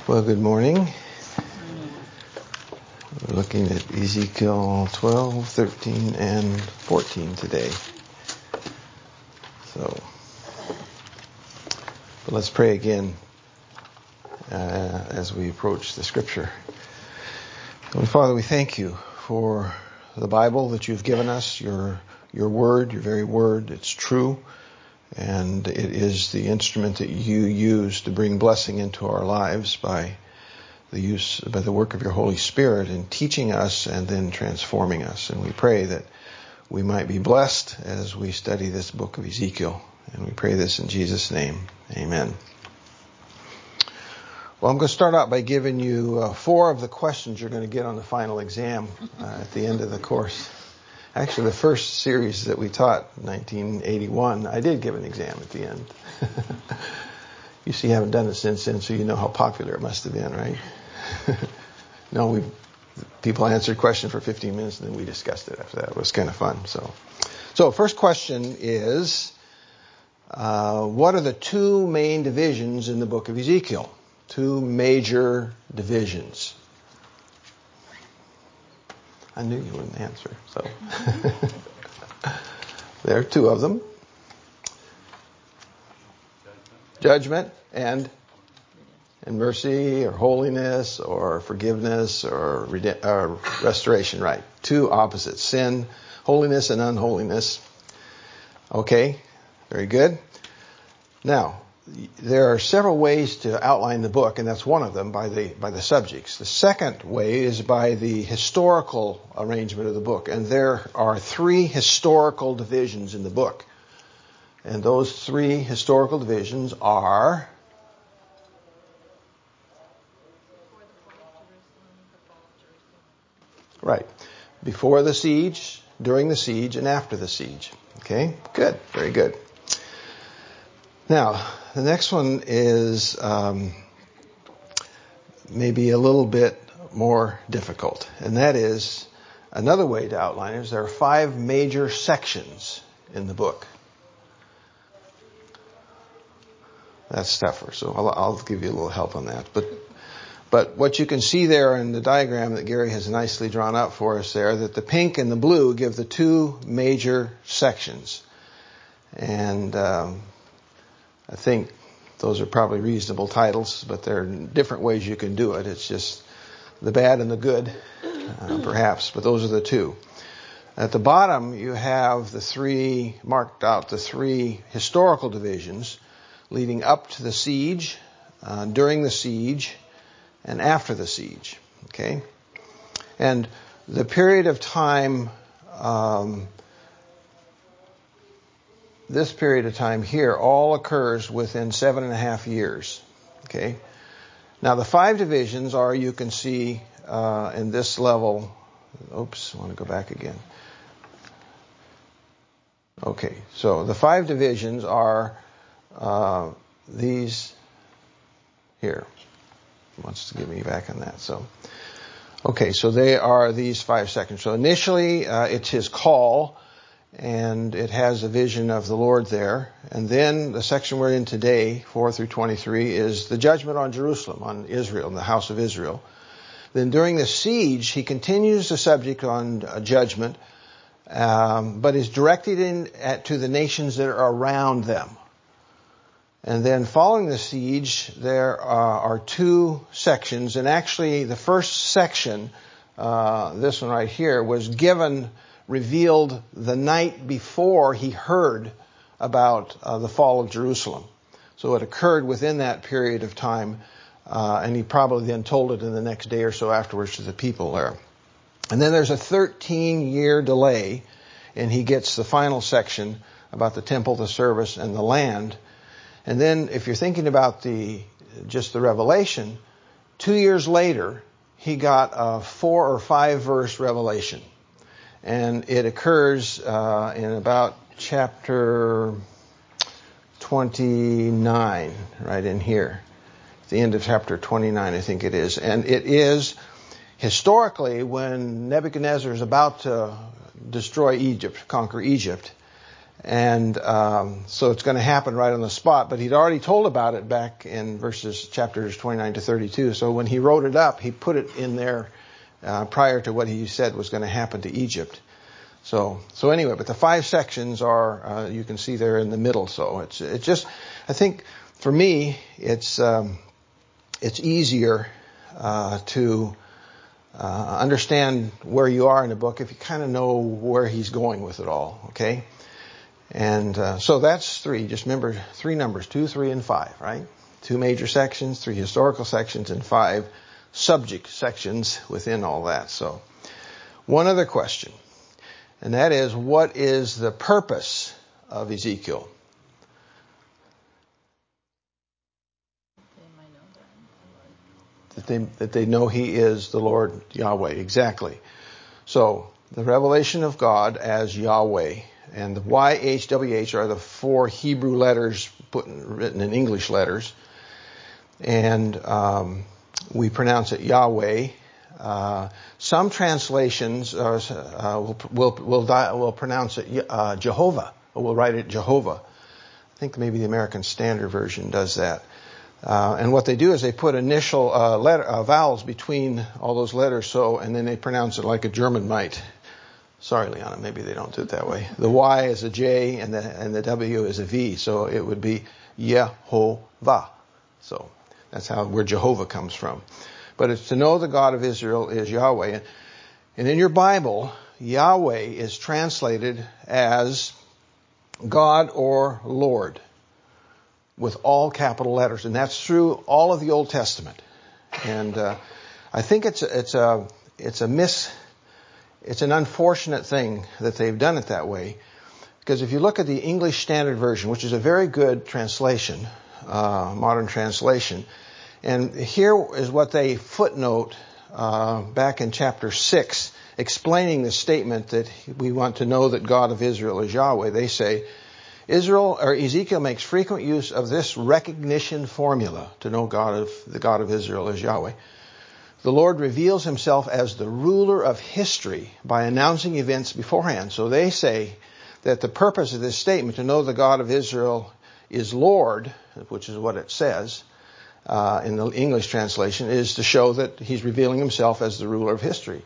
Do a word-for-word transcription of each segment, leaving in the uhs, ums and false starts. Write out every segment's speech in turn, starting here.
Well, good morning. We're looking at Ezekiel twelve, thirteen, and fourteen today. So, but let's pray again uh, as we approach the scripture. Heavenly Father, we thank you for the Bible that you've given us, your your word, your very word. It's true, and it is the instrument that you use to bring blessing into our lives by the use, by the work of your Holy Spirit in teaching us and then transforming us. And we pray that we might be blessed as we study this book of Ezekiel. And we pray this in Jesus' name. Amen. Well, I'm going to start out by giving you uh, four of the questions you're going to get on the final exam uh, at the end of the course. Actually, the first series that we taught in nineteen eighty-one, I did give an exam at the end. You see, you haven't done it since then, so you know how popular it must have been, right? No, we people answered questions for fifteen minutes, and then we discussed it after that. It was kind of fun. So, so first question is, uh, what are the two main divisions in the book of Ezekiel? Two major divisions. I knew you wouldn't answer, so there are two of them. Judgment and and mercy, or holiness, or forgiveness, or rede- uh, restoration, right? Two opposites, sin, holiness, and unholiness. Okay, very good. Now, there are several ways to outline the book, and that's one of them by the by the subjects. The second way is by the historical arrangement of the book, and there are three historical divisions in the book. And those three historical divisions are right. Before the siege, during the siege, and after the siege. Okay? Good. Very good. Now, the next one is um, maybe a little bit more difficult. And that is, another way to outline it is there are five major sections in the book. That's tougher, so I'll, I'll give you a little help on that. But But what you can see there in the diagram that Gary has nicely drawn up for us there, that the pink and the blue give the two major sections. And um, I think those are probably reasonable titles, but there are different ways you can do it. It's just the bad and the good, uh, perhaps, but those are the two. At the bottom, you have the three, marked out the three historical divisions leading up to the siege, uh, during the siege, and after the siege. Okay? And the period of time, um, this period of time here all occurs within seven and a half years. Okay? Now the five divisions are, you can see uh, in this level, oops, I want to go back again. Okay, so the five divisions are uh, these here. Wants to get me back on that. So, okay, so they are these five sections. So initially, uh, it's his call, and it has a vision of the Lord there. And then the section we're in today, four through twenty-three, is the judgment on Jerusalem, on Israel, the house of Israel. Then during the siege, he continues the subject on uh, judgment, um, but is directed in at, to the nations that are around them. And then following the siege, there are, are two sections. And actually, the first section, uh, this one right here, was given, revealed the night before he heard about uh, the fall of Jerusalem. So it occurred within that period of time, uh, and he probably then told it in the next day or so afterwards to the people there. And then there's a thirteen-year delay, and he gets the final section about the temple, the service, and the land. And then if you're thinking about the just the revelation, two years later, he got a four or five verse revelation. And it occurs uh, in about chapter twenty-nine, right in here. At the end of chapter twenty-nine, I think it is. And it is historically when Nebuchadnezzar is about to destroy Egypt, conquer Egypt. And um, so it's going to happen right on the spot. But he'd already told about it back in verses chapters twenty-nine to thirty-two. So when he wrote it up, he put it in there uh, prior to what he said was going to happen to Egypt. So so anyway, but the five sections are uh, you can see there in the middle. So it's it's just I think for me it's um, it's easier uh, to uh, understand where you are in the book if you kind of know where he's going with it all. Okay. And uh, so that's three. Just remember three numbers, two, three, and five, right? Two major sections, three historical sections, and five subject sections within all that. So one other question, and that is, what is the purpose of Ezekiel? That they, that they know he is the Lord Yahweh. Exactly. So the revelation of God as Yahweh. And the Y H W H are the four Hebrew letters put in, written in English letters. And um, we pronounce it Yahweh. Uh, some translations are, uh, will, will, will, di- will pronounce it uh, Jehovah, or will write it Jehovah. I think maybe the American Standard Version does that. Uh, and what they do is they put initial uh, letter, uh, vowels between all those letters, so, and then they pronounce it like a German might. Sorry, Liana, maybe they don't do it that way. The Y is a J and the and the W is a V, so it would be Yehovah. So that's how where Jehovah comes from. But it's to know the God of Israel is Yahweh. And in your Bible, Yahweh is translated as God or Lord with all capital letters, and that's through all of the Old Testament. And uh, I think it's a, it's a it's a mis It's an unfortunate thing that they've done it that way, because if you look at the English Standard Version, which is a very good translation, uh, modern translation, and here is what they footnote uh, back in chapter six, explaining the statement that we want to know that God of Israel is Yahweh. They say, Israel or Ezekiel makes frequent use of this recognition formula to know God of the God of Israel is Yahweh. The Lord reveals himself as the ruler of history by announcing events beforehand. So they say that the purpose of this statement, to know the God of Israel is Lord, which is what it says uh, in the English translation, is to show that he's revealing himself as the ruler of history.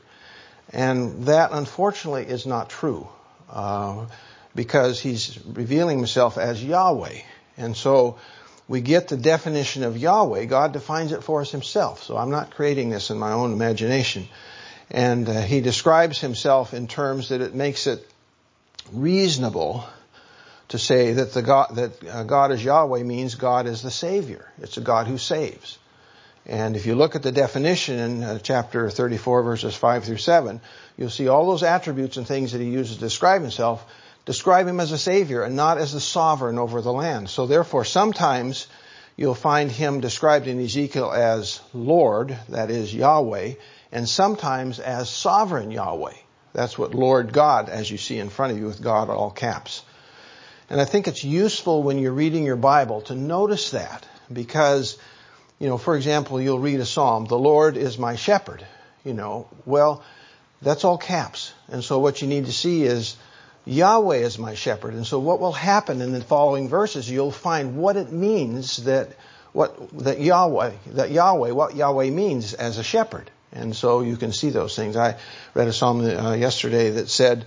And that, unfortunately, is not true uh, because he's revealing himself as Yahweh. And so we get the definition of Yahweh. God defines it for us himself. So I'm not creating this in my own imagination. And uh, he describes himself in terms that it makes it reasonable to say that the God, that uh, God is Yahweh means God is the Savior. It's a God who saves. And if you look at the definition in uh, chapter thirty-four, verses five through seven, you'll see all those attributes and things that he uses to describe himself describe him as a savior and not as the sovereign over the land. So therefore, sometimes you'll find him described in Ezekiel as Lord, that is Yahweh, and sometimes as sovereign Yahweh. That's what Lord God, as you see in front of you with God all caps. And I think it's useful when you're reading your Bible to notice that, because, you know, for example, you'll read a psalm, the Lord is my shepherd, you know, well, that's all caps. And so what you need to see is Yahweh is my shepherd. And so what will happen in the following verses, you'll find what it means that what that Yahweh, that Yahweh, what Yahweh means as a shepherd. And so you can see those things. I read a psalm uh, yesterday that said,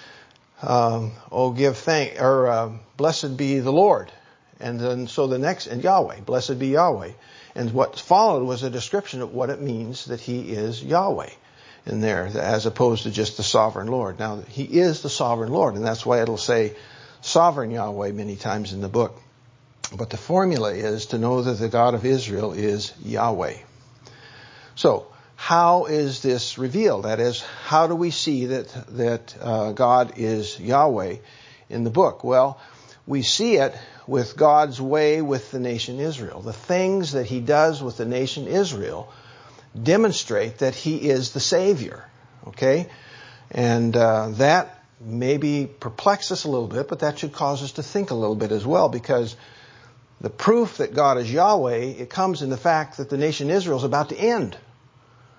um, "Oh, give thank or uh, blessed be the Lord." And then so the next, and Yahweh, blessed be Yahweh. And what followed was a description of what it means that he is Yahweh in there, as opposed to just the sovereign Lord. Now, he is the sovereign Lord, and that's why it'll say sovereign Yahweh many times in the book. But the formula is to know that the God of Israel is Yahweh. So, how is this revealed? That is, how do we see that that uh, God is Yahweh in the book? Well, we see it with God's way with the nation Israel. The things that he does with the nation Israel demonstrate that he is the Savior. Okay? And uh, that maybe perplex us a little bit, but that should cause us to think a little bit as well, because the proof that God is Yahweh, it comes in the fact that the nation Israel is about to end.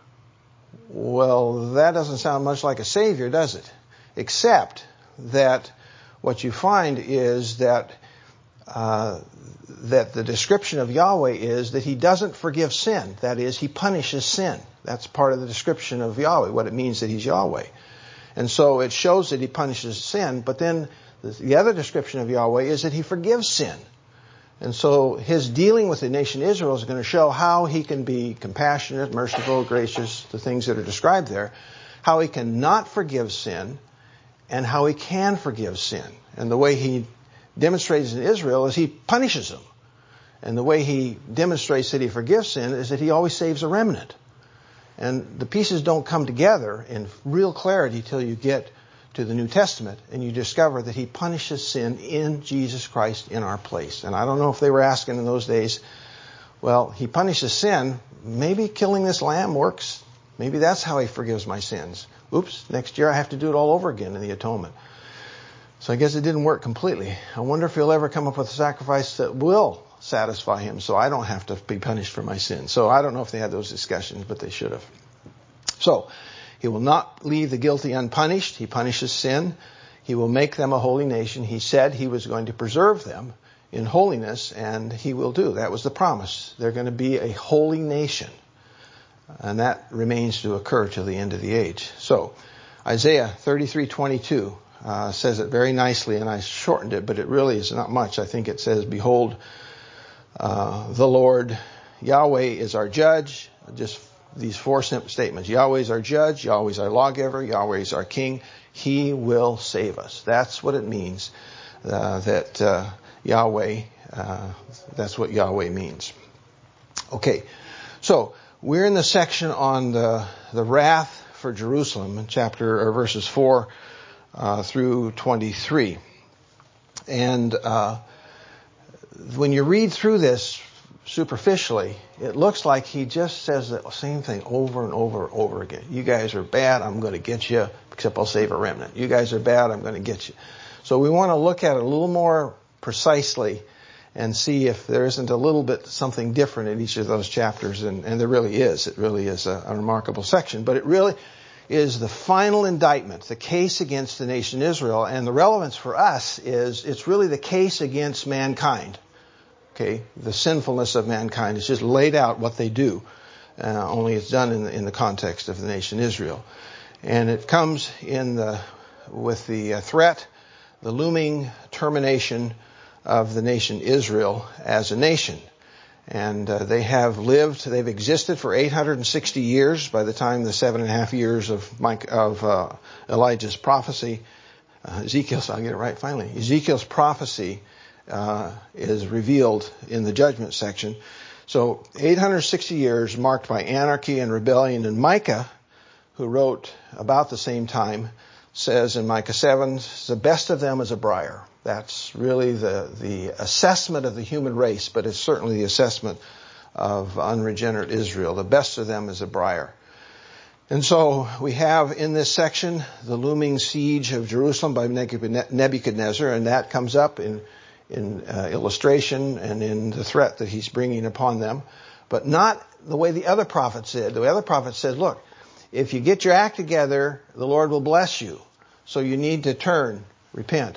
Well, that doesn't sound much like a Savior, does it? Except that what you find is that uh, that the description of Yahweh is that he doesn't forgive sin. That is, he punishes sin. That's part of the description of Yahweh, what it means that he's Yahweh. And so it shows that he punishes sin, but then the other description of Yahweh is that he forgives sin. And so his dealing with the nation Israel is going to show how he can be compassionate, merciful, gracious, the things that are described there, how he can not forgive sin, and how he can forgive sin. And the way he demonstrates in Israel is he punishes them. And the way he demonstrates that he forgives sin is that he always saves a remnant. And the pieces don't come together in real clarity till you get to the New Testament and you discover that he punishes sin in Jesus Christ in our place. And I don't know if they were asking in those days, well, he punishes sin, maybe killing this lamb works. Maybe that's how he forgives my sins. Oops, next year I have to do it all over again in the atonement. So I guess it didn't work completely. I wonder if he'll ever come up with a sacrifice that will satisfy him so I don't have to be punished for my sins. So I don't know if they had those discussions, but they should have. So he will not leave the guilty unpunished. He punishes sin. He will make them a holy nation. He said he was going to preserve them in holiness, and he will do. That was the promise. They're going to be a holy nation. And that remains to occur till the end of the age. So Isaiah thirty-three twenty-two uh, says it very nicely, and I shortened it, but it really is not much. I think it says, behold, uh, the Lord, Yahweh is our judge. Just these four simple statements. Yahweh is our judge. Yahweh is our lawgiver. Yahweh is our king. He will save us. That's what it means. Uh, that uh, Yahweh, uh, that's what Yahweh means. Okay, so we're in the section on the the wrath for Jerusalem, in chapter or verses four uh, through twenty-three. And uh, when you read through this superficially, it looks like he just says the same thing over and over and over again. You guys are bad, I'm going to get you, except I'll save a remnant. You guys are bad, I'm going to get you. So we want to look at it a little more precisely and see if there isn't a little bit something different in each of those chapters. And, and there really is. It really is a, a remarkable section. But it really is the final indictment, the case against the nation Israel. And the relevance for us is it's really the case against mankind. Okay, the sinfulness of mankind is just laid out what they do. Uh, only it's done in the, in the context of the nation Israel. And it comes in the with the uh, threat, the looming termination of the nation Israel as a nation. And uh, they have lived, they've existed for eight hundred sixty years by the time the seven and a half years of Mike, of uh, Elijah's prophecy, uh, Ezekiel's, I'll get it right finally, Ezekiel's prophecy uh, is revealed in the judgment section. So eight hundred sixty years marked by anarchy and rebellion. And Micah, who wrote about the same time, says in Micah seven, the best of them is a briar. That's really the, the assessment of the human race, but it's certainly the assessment of unregenerate Israel. The best of them is a briar. And so we have in this section the looming siege of Jerusalem by Nebuchadnezzar, and that comes up in, in uh, illustration and in the threat that he's bringing upon them. But not the way the other prophets said. The other prophets said, look, if you get your act together, the Lord will bless you. So you need to turn, repent.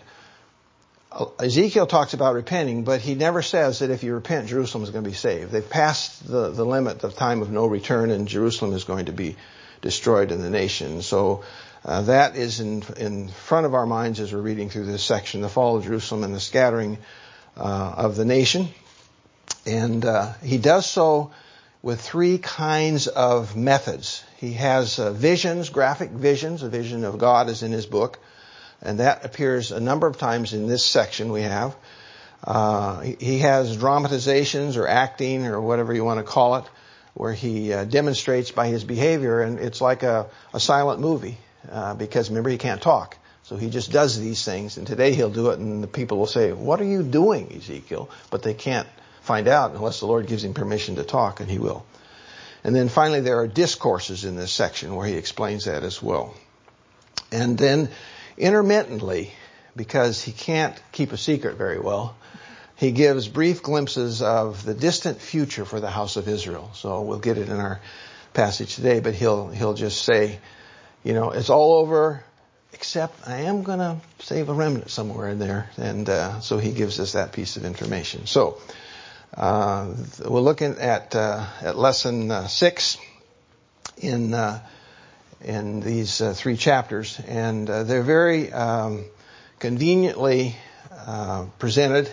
Ezekiel talks about repenting, but he never says that if you repent, Jerusalem is going to be saved. They've passed the, the limit of time of no return, and Jerusalem is going to be destroyed in the nation. So uh, that is in, in front of our minds as we're reading through this section, the fall of Jerusalem and the scattering uh, of the nation. And uh, he does so with three kinds of methods. He has uh, visions, graphic visions. A vision of God is in his book. And that appears a number of times in this section we have. Uh, he has dramatizations or acting or whatever you want to call it, where he uh, demonstrates by his behavior, and it's like a, a silent movie, uh, because remember, he can't talk. So he just does these things, and today he'll do it, and the people will say, what are you doing, Ezekiel? But they can't find out unless the Lord gives him permission to talk, and he will. And then finally, there are discourses in this section where he explains that as well. And then intermittently, because he can't keep a secret very well, he gives brief glimpses of the distant future for the house of Israel. So we'll get it in our passage today, but he'll he'll just say, you know, it's all over. except I am going to save a remnant somewhere in there. And uh, so he gives us that piece of information. So uh, we're looking at uh, at lesson uh, six in uh, in these uh, three chapters, and uh, they're very um, conveniently uh, presented.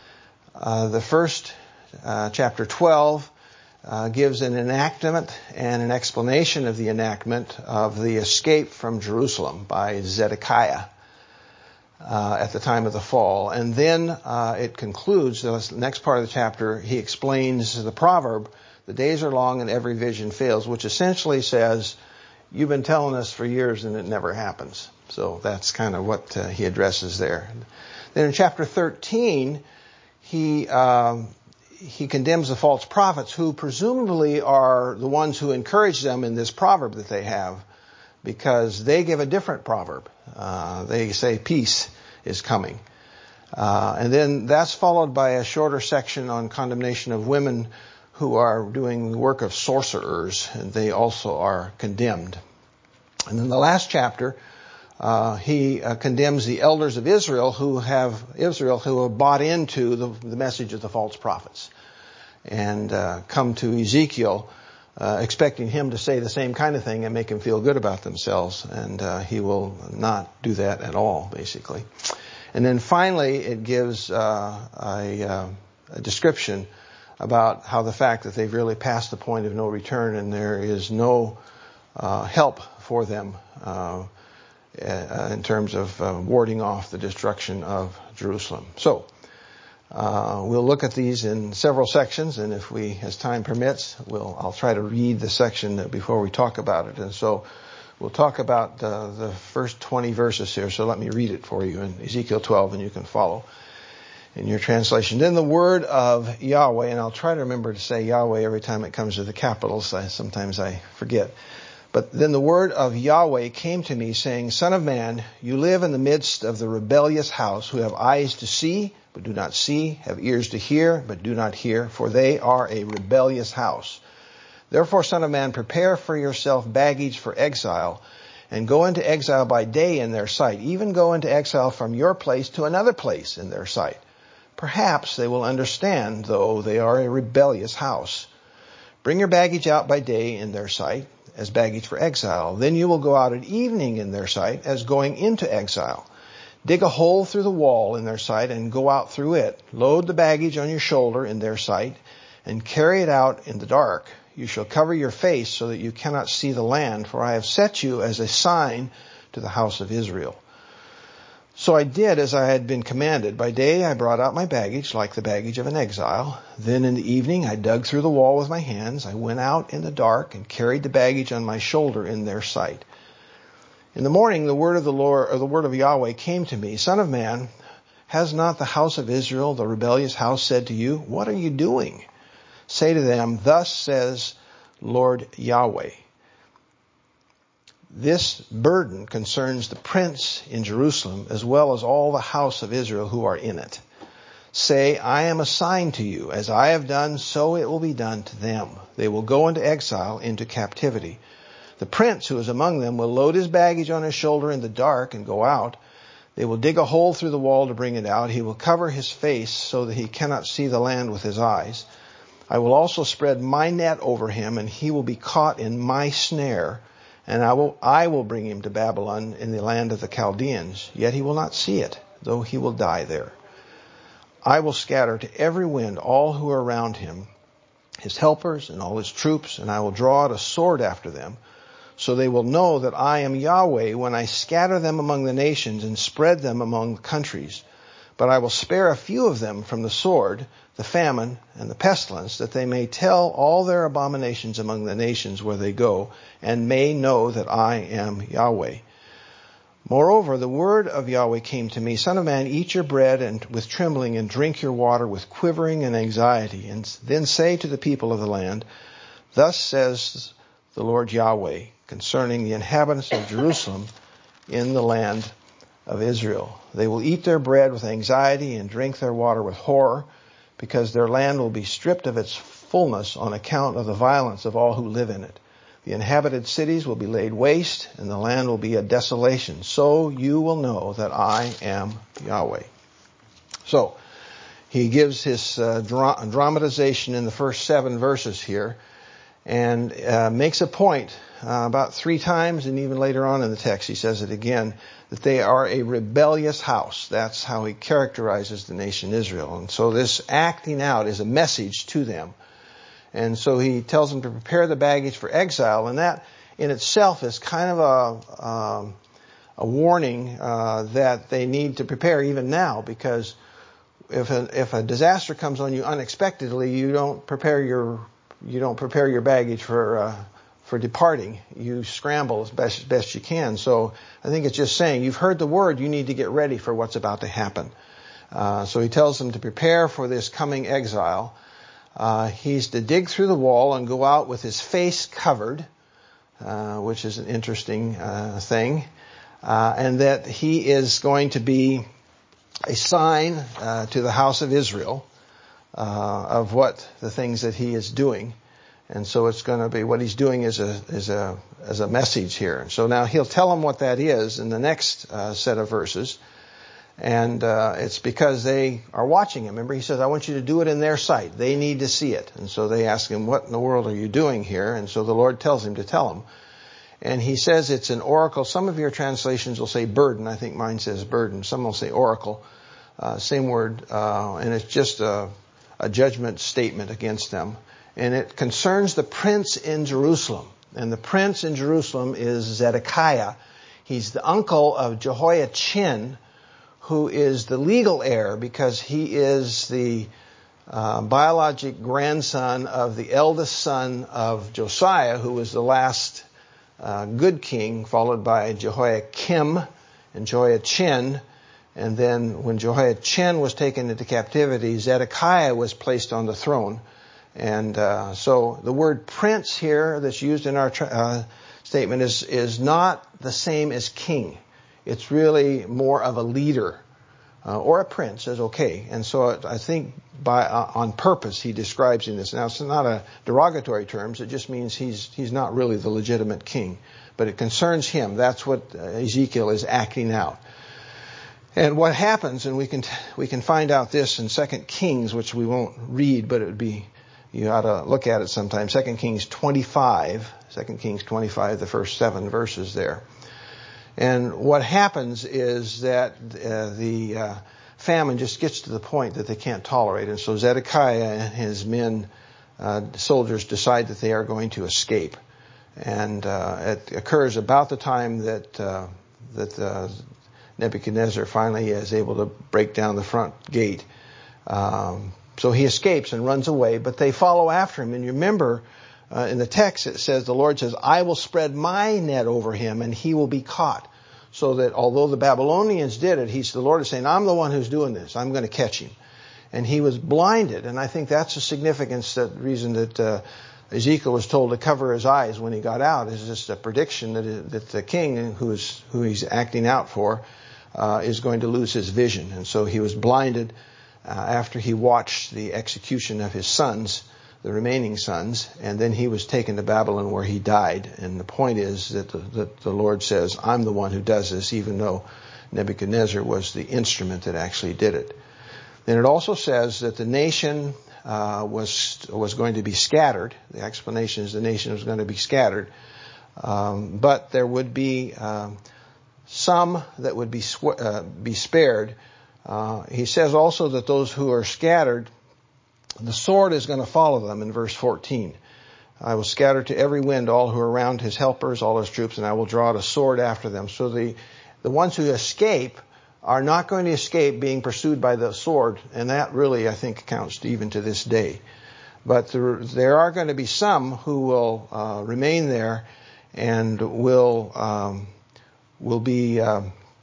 Uh, the first uh, chapter twelve uh, gives an enactment and an explanation of the enactment of the escape from Jerusalem by Zedekiah uh, at the time of the fall. And then uh, it concludes, the next part of the chapter, he explains the proverb, "The days are long and every vision fails," which essentially says, you've been telling us for years and it never happens. So that's kind of what uh, he addresses there. Then in chapter thirteen, he um, he condemns the false prophets, who presumably are the ones who encourage them in this proverb that they have, because they give a different proverb. Uh, they say peace is coming. Uh, and then that's followed by a shorter section on condemnation of women who are doing the work of sorcerers, and they also are condemned. And then the last chapter, uh, he uh, condemns the elders of Israel who have Israel who have bought into the, the message of the false prophets, and uh, come to Ezekiel uh, expecting him to say the same kind of thing and make him feel good about themselves, and uh, he will not do that at all, basically. And then finally, it gives uh, a, uh, a description about how the fact that they've really passed the point of no return and there is no uh, help for them uh, in terms of uh, warding off the destruction of Jerusalem. So uh, we'll look at these in several sections, and if we, as time permits, we'll I'll try to read the section before we talk about it. And so we'll talk about uh, the first twenty verses here. So let me read it for you in Ezekiel twelve, and you can follow in your translation. Then the word of Yahweh, and I'll try to remember to say Yahweh every time it comes to the capitals. I, sometimes I forget. But then the word of Yahweh came to me, saying, Son of man, you live in the midst of the rebellious house, who have eyes to see, but do not see, have ears to hear, but do not hear, for they are a rebellious house. Therefore, son of man, prepare for yourself baggage for exile, and go into exile by day in their sight. Even go into exile from your place to another place in their sight. Perhaps they will understand, though they are a rebellious house. Bring your baggage out by day in their sight, as baggage for exile. Then you will go out at evening in their sight, as going into exile. Dig a hole through the wall in their sight, and go out through it. Load the baggage on your shoulder in their sight, and carry it out in the dark. You shall cover your face so that you cannot see the land, for I have set you as a sign to the house of Israel. So I did as I had been commanded. By day I brought out my baggage, like the baggage of an exile. Then in the evening I dug through the wall with my hands. I went out in the dark and carried the baggage on my shoulder in their sight. In the morning the word of the Lord, or the word of Yahweh came to me, Son of man, has not the house of Israel, the rebellious house, said to you, What are you doing? Say to them, Thus says Lord Yahweh. This burden concerns the prince in Jerusalem, as well as all the house of Israel who are in it. Say, I am a sign to you. As I have done, so it will be done to them. They will go into exile, into captivity. The prince who is among them will load his baggage on his shoulder in the dark and go out. They will dig a hole through the wall to bring it out. He will cover his face so that he cannot see the land with his eyes. I will also spread my net over him, and he will be caught in my snare. And I will, I will bring him to Babylon in the land of the Chaldeans, yet he will not see it, though he will die there. I will scatter to every wind all who are around him, his helpers and all his troops, and I will draw out a sword after them, so they will know that I am Yahweh when I scatter them among the nations and spread them among the countries. But I will spare a few of them from the sword, the famine, and the pestilence, that they may tell all their abominations among the nations where they go, and may know that I am Yahweh. Moreover, the word of Yahweh came to me, Son of man, eat your bread and with trembling, and drink your water with quivering and anxiety, and then say to the people of the land, Thus says the Lord Yahweh concerning the inhabitants of Jerusalem in the land of Israel. They will eat their bread with anxiety and drink their water with horror, because their land will be stripped of its fullness on account of the violence of all who live in it. The inhabited cities will be laid waste, and the land will be a desolation. So you will know that I am Yahweh. So, he gives his uh, dra- dramatization in the first seven verses here, and uh, makes a point uh, about three times, and even later on in the text he says it again, that they are a rebellious house. That's how he characterizes the nation Israel. And so this acting out is a message to them. And so he tells them to prepare the baggage for exile, and that in itself is kind of a, um, a warning uh, that they need to prepare even now, because if a, if a disaster comes on you unexpectedly, you don't prepare your you don't prepare your baggage for uh, for departing. You scramble as best best you can. So I think it's just saying, you've heard the word, you need to get ready for what's about to happen. Uh, so he tells them to prepare for this coming exile. Uh, he's to dig through the wall and go out with his face covered, uh, which is an interesting uh, thing, uh, and that he is going to be a sign uh, to the house of Israel uh, of what the things that he is doing. And so it's going to be, what he's doing is a is a as a message here. So now he'll tell them what that is in the next uh, set of verses. And uh, it's because they are watching him. Remember, he says, I want you to do it in their sight. They need to see it. And so they ask him, what in the world are you doing here? And so the Lord tells him to tell them. And he says it's an oracle. Some of your translations will say burden. I think mine says burden. Some will say oracle. Uh, same word. Uh, and it's just a, a judgment statement against them. And it concerns the prince in Jerusalem. And the prince in Jerusalem is Zedekiah. He's the uncle of Jehoiachin, who is the legal heir because he is the uh, biologic grandson of the eldest son of Josiah, who was the last uh, good king, followed by Jehoiakim and Jehoiachin. And then when Jehoiachin was taken into captivity, Zedekiah was placed on the throne. And uh, so the word prince here that's used in our tra- uh, statement is, is not the same as king. It's really more of a leader, uh, or a prince is okay. And so I think by uh, on purpose he describes in this. Now it's not a derogatory terms. It just means he's he's not really the legitimate king, but it concerns him. That's what Ezekiel is acting out. And what happens, and we can we can find out this in Second Kings, which we won't read, but it would be, you ought to look at it sometime. Second Kings twenty-five, Second Kings twenty-five, the first seven verses there. And what happens is that uh, the uh, famine just gets to the point that they can't tolerate. And so Zedekiah and his men, uh, soldiers, decide that they are going to escape. And uh, it occurs about the time that uh, that uh, Nebuchadnezzar finally is able to break down the front gate. Um, so he escapes and runs away, but they follow after him. And you remember, Uh, in the text it says, the Lord says, I will spread my net over him and he will be caught. So that although the Babylonians did it, he's, the Lord is saying, I'm the one who's doing this. I'm going to catch him. And he was blinded. And I think that's the significance, that reason that uh, Ezekiel was told to cover his eyes when he got out, is just a prediction that, that the king who's, who he's acting out for uh, is going to lose his vision. And so he was blinded uh, after he watched the execution of his sons, the remaining sons, and then he was taken to Babylon where he died. And the point is that the, that the Lord says, I'm the one who does this, even though Nebuchadnezzar was the instrument that actually did it. Then it also says that the nation uh, was was going to be scattered. The explanation is the nation was going to be scattered. Um, but there would be um, some that would be, sw- uh, be spared. Uh, he says also that those who are scattered, the sword is going to follow them in verse fourteen. I will scatter to every wind all who are around his helpers, all his troops, and I will draw out a sword after them. So the, the ones who escape are not going to escape being pursued by the sword. And that really, I think, counts even to this day. But there, there are going to be some who will uh, remain there and will um, will be uh,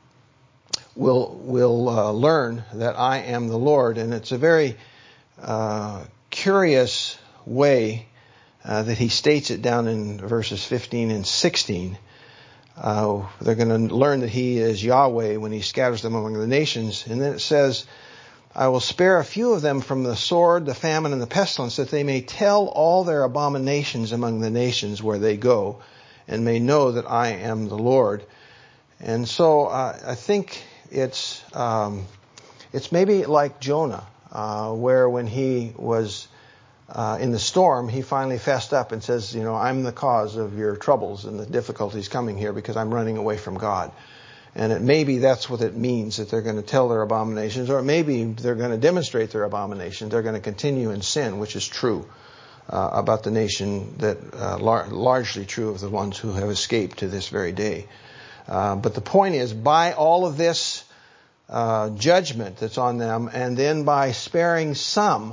will will uh, learn that I am the Lord. And it's a very Uh, curious way uh, that he states it down in verses fifteen and sixteen. Uh, they're going to learn that he is Yahweh when he scatters them among the nations. And then it says I will spare a few of them from the sword, the famine, and the pestilence, that they may tell all their abominations among the nations where they go, and may know that I am the Lord. And so uh, I think it's um, it's maybe like Jonah, uh, where when he was uh, in the storm, he finally fessed up and says, you know, I'm the cause of your troubles and the difficulties coming here because I'm running away from God. And it, maybe that's what it means, that they're going to tell their abominations, or maybe they're going to demonstrate their abominations. They're going to continue in sin, which is true uh, about the nation, that uh, lar- largely true of the ones who have escaped to this very day. Uh, but the point is, by all of this uh, judgment that's on them, and then by sparing some,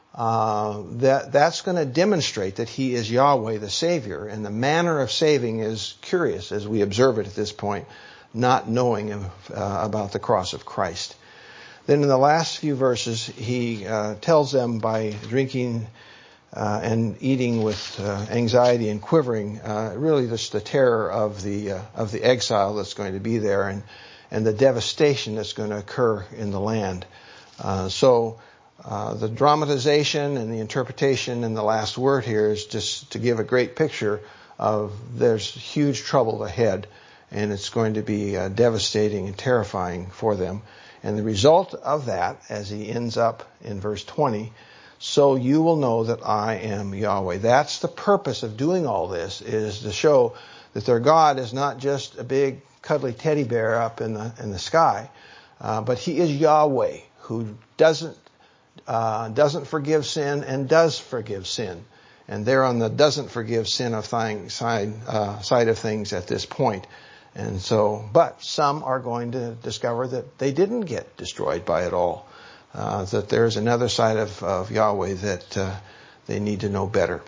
uh, that that's going to demonstrate that He is Yahweh, the Savior. And the manner of saving is curious as we observe it at this point, not knowing uh, about the cross of Christ. Then in the last few verses, he uh, tells them by drinking uh, and eating with uh, anxiety and quivering, uh, really just the terror of the uh, of the exile that's going to be there, and and the devastation that's going to occur in the land. Uh, so uh, the dramatization and the interpretation and the last word here is just to give a great picture of there's huge trouble ahead. And it's going to be uh, devastating and terrifying for them. And the result of that, as he ends up in verse twenty, so you will know that I am Yahweh. That's the purpose of doing all this, is to show that their God is not just a big cuddly teddy bear up in the in the sky, uh, but He is Yahweh, who doesn't uh, doesn't forgive sin and does forgive sin. And they're on the doesn't forgive sin of thing, side uh, side of things at this point. And so, but some are going to discover that they didn't get destroyed by it all. Uh, that there's another side of, of Yahweh that uh, they need to know better.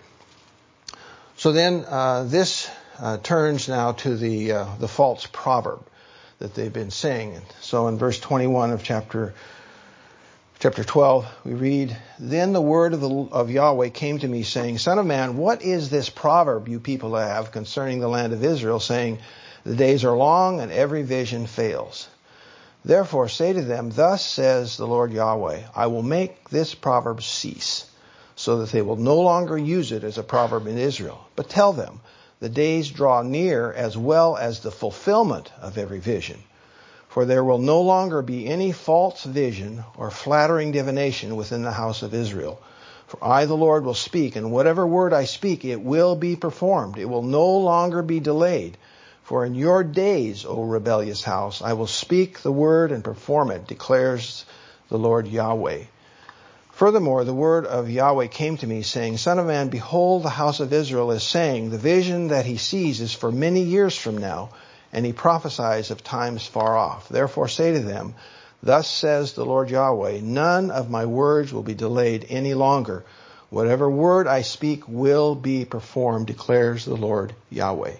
So then, uh, this uh, turns now to the uh, the false proverb that they've been saying. So in verse twenty-one of chapter chapter twelve, we read, "Then the word of the of Yahweh came to me, saying, Son of man, what is this proverb you people have concerning the land of Israel, saying, the days are long and every vision fails? Therefore say to them, Thus says the Lord Yahweh, I will make this proverb cease, so that they will no longer use it as a proverb in Israel. But tell them, the days draw near as well as the fulfillment of every vision. For there will no longer be any false vision or flattering divination within the house of Israel. For I, the Lord, will speak, and whatever word I speak, it will be performed. It will no longer be delayed. For in your days, O rebellious house, I will speak the word and perform it, declares the Lord Yahweh. Furthermore, the word of Yahweh came to me, saying, Son of man, behold, the house of Israel is saying, the vision that he sees is for many years from now, and he prophesies of times far off. Therefore say to them, Thus says the Lord Yahweh, none of my words will be delayed any longer. Whatever word I speak will be performed, declares the Lord Yahweh.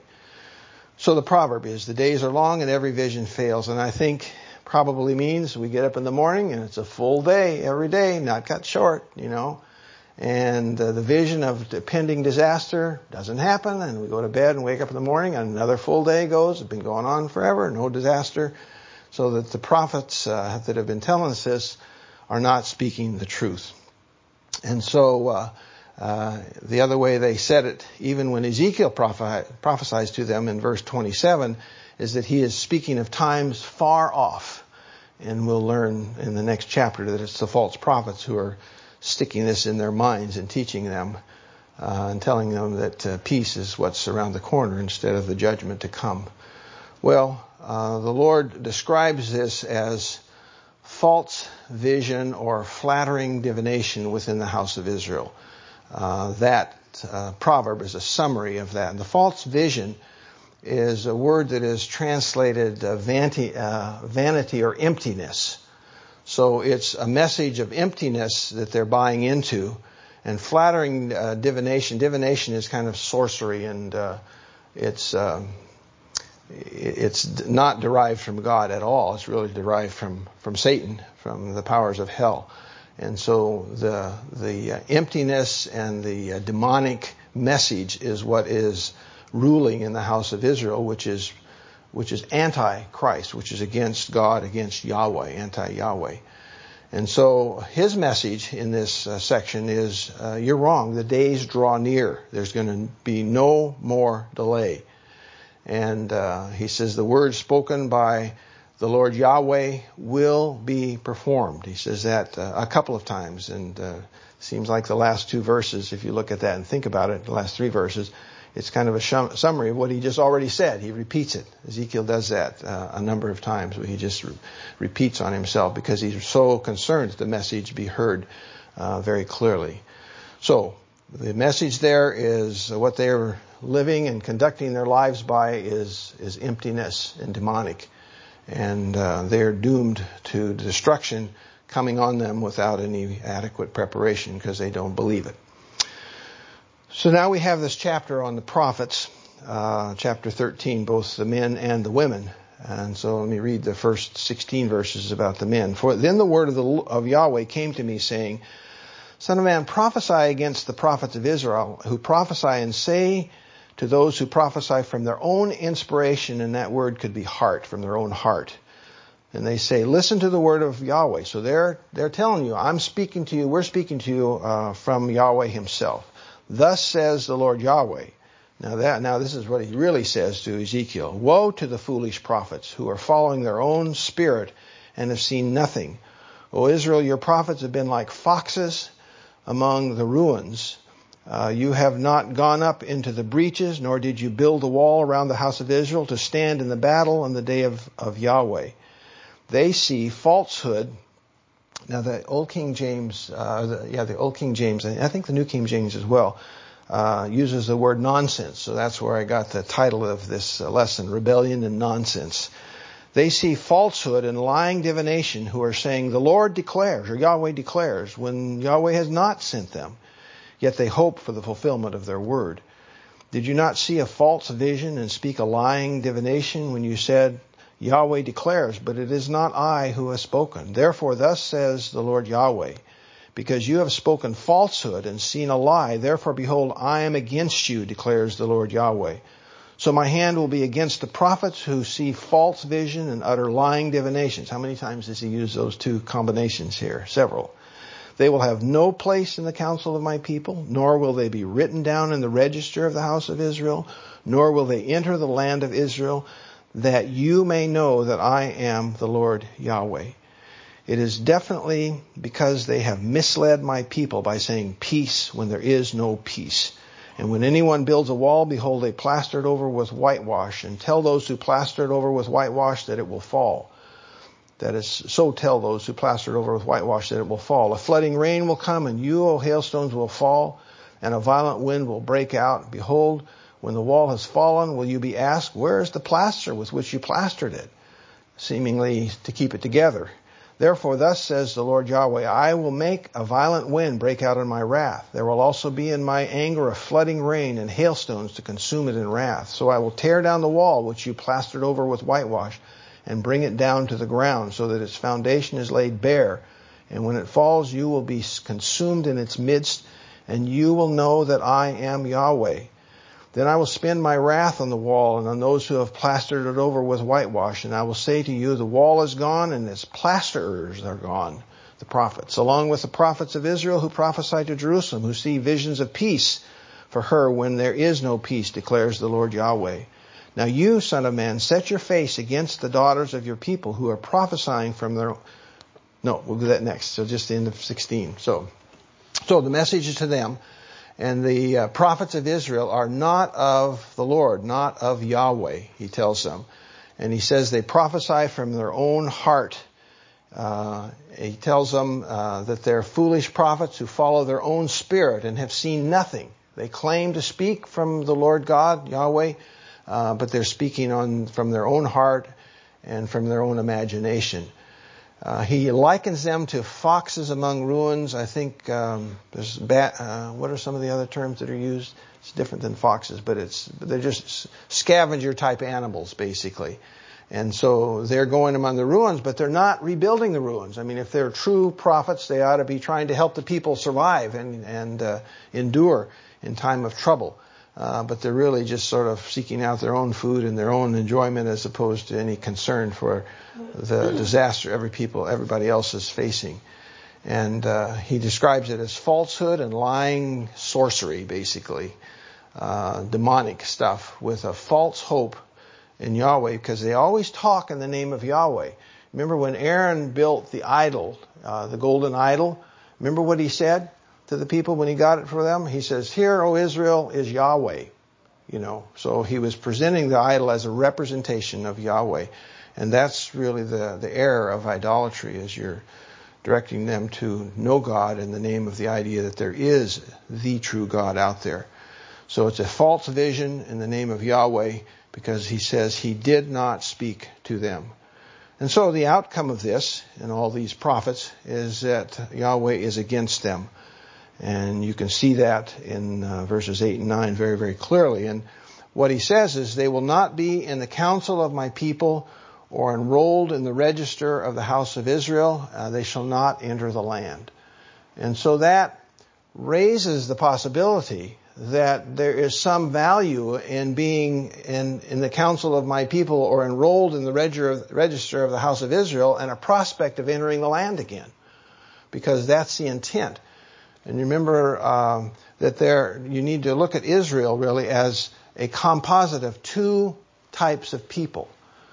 So the proverb is, the days are long and every vision fails. And I think probably means we get up in the morning and it's a full day every day, not cut short, you know. And uh, the vision of the pending disaster doesn't happen. And we go to bed and wake up in the morning and another full day goes. It's been going on forever, no disaster. So that the prophets uh, that have been telling us this are not speaking the truth. And so uh, uh, the other way they said it, even when Ezekiel prophe- prophesies to them in verse twenty-seven, is that he is speaking of times far off. And we'll learn in the next chapter that it's the false prophets who are sticking this in their minds and teaching them uh, and telling them that uh, peace is what's around the corner instead of the judgment to come. Well, uh, the Lord describes this as false vision or flattering divination within the house of Israel. Uh, that uh, proverb is a summary of that. And the false vision is a word that is translated uh, vanity, uh, vanity or emptiness. So it's a message of emptiness that they're buying into. And flattering uh, divination, divination is kind of sorcery, and uh, it's uh, it's not derived from God at all. It's really derived from, from Satan, from the powers of hell. And so the the uh, emptiness and the uh, demonic message is what is ruling in the house of Israel, which is which is anti-Christ, which is against God, against Yahweh, anti-Yahweh. And so his message in this uh, section is, uh, you're wrong. The days draw near. There's going to be no more delay. And uh, he says the words spoken by the Lord Yahweh will be performed. He says that uh, a couple of times. And uh, seems like the last two verses, if you look at that and think about it, the last three verses, it's kind of a shum- summary of what he just already said. He repeats it. Ezekiel does that uh, a number of times, where he just re- repeats on himself because he's so concerned that the message be heard uh, very clearly. So the message there is what they're living and conducting their lives by is, is emptiness and demonic. And uh, they're doomed to destruction coming on them without any adequate preparation because they don't believe it. So now we have this chapter on the prophets, uh, chapter thirteen, both the men and the women. And so let me read the first sixteen verses about the men. For then the word of, the, of Yahweh came to me, saying, Son of man, prophesy against the prophets of Israel, who prophesy and say to those who prophesy from their own inspiration, and that word could be heart, from their own heart. And they say, listen to the word of Yahweh. So they're they're telling you, I'm speaking to you, we're speaking to you uh, from Yahweh himself. Thus says the Lord Yahweh. Now that now this is what he really says to Ezekiel. Woe to the foolish prophets who are following their own spirit and have seen nothing. O Israel, your prophets have been like foxes among the ruins. Uh, you have not gone up into the breaches, nor did you build a wall around the house of Israel to stand in the battle on the day of, of Yahweh. They see falsehood. Now the Old King James, uh, the, yeah, the Old King James, and I think the New King James as well, uh, uses the word nonsense. So that's where I got the title of this lesson, Rebellion and Nonsense. They see falsehood and lying divination who are saying, the Lord declares, or Yahweh declares, when Yahweh has not sent them. Yet they hope for the fulfillment of their word. Did you not see a false vision and speak a lying divination when you said, Yahweh declares, but it is not I who have spoken. Therefore, thus says the Lord Yahweh, because you have spoken falsehood and seen a lie, therefore, behold, I am against you, declares the Lord Yahweh. So my hand will be against the prophets who see false vision and utter lying divinations. How many times does he use those two combinations here? Several. They will have no place in the council of my people, nor will they be written down in the register of the house of Israel, nor will they enter the land of Israel, that you may know that I am the Lord Yahweh. It is definitely because they have misled my people by saying peace when there is no peace. And when anyone builds a wall, behold, they plaster it over with whitewash, and tell those who plaster it over with whitewash that it will fall. That is, so tell those who plaster it over with whitewash that it will fall. A flooding rain will come, and you, O hailstones, will fall, and a violent wind will break out. Behold, when the wall has fallen, will you be asked, where is the plaster with which you plastered it? Seemingly to keep it together. Therefore, thus says the Lord Yahweh, I will make a violent wind break out in my wrath. There will also be in my anger a flooding rain and hailstones to consume it in wrath. So I will tear down the wall which you plastered over with whitewash and bring it down to the ground so that its foundation is laid bare. And when it falls, you will be consumed in its midst, and you will know that I am Yahweh. Then I will spend my wrath on the wall and on those who have plastered it over with whitewash. And I will say to you, the wall is gone and its plasterers are gone, the prophets, along with the prophets of Israel who prophesy to Jerusalem, who see visions of peace for her when there is no peace, declares the Lord Yahweh. Now you, son of man, set your face against the daughters of your people who are prophesying from their... No, we'll do that next. So just the end of sixteen. So, so the message is to them. And the uh, prophets of Israel are not of the Lord, not of Yahweh, he tells them. And he says they prophesy from their own heart. Uh, he tells them uh, that they're foolish prophets who follow their own spirit and have seen nothing. They claim to speak from the Lord God, Yahweh, uh, but they're speaking on from their own heart and from their own imagination. Uh, he likens them to foxes among ruins. I think um, there's bat, uh, what are some of the other terms that are used? It's different than foxes, but it's they're just scavenger type animals basically. And so they're going among the ruins, but they're not rebuilding the ruins. I mean, if they're true prophets, they ought to be trying to help the people survive and, and uh, endure in time of trouble. Uh, but they're really just sort of seeking out their own food and their own enjoyment as opposed to any concern for the disaster every people, everybody else is facing. And uh, he describes it as falsehood and lying sorcery, basically. Uh, demonic stuff with a false hope in Yahweh, because they always talk in the name of Yahweh. Remember when Aaron built the idol, uh, the golden idol? Remember what he said to the people when he got it for them? He says, "Here, O Israel, is Yahweh." You know, so he was presenting the idol as a representation of Yahweh. And that's really the, the error of idolatry, is you're directing them to know God in the name of the idea that there is the true God out there. So it's a false vision in the name of Yahweh, because he says he did not speak to them. And so the outcome of this and all these prophets is that Yahweh is against them. And you can see that in uh, verses eight and nine very, very clearly. And what he says is, "They will not be in the council of my people or enrolled in the register of the house of Israel. Uh, they shall not enter the land." And so that raises the possibility that there is some value in being in, in the council of my people or enrolled in the register of the house of Israel, and a prospect of entering the land again, because that's the intent. And remember um, that there you need to look at Israel really as a composite of two types of people.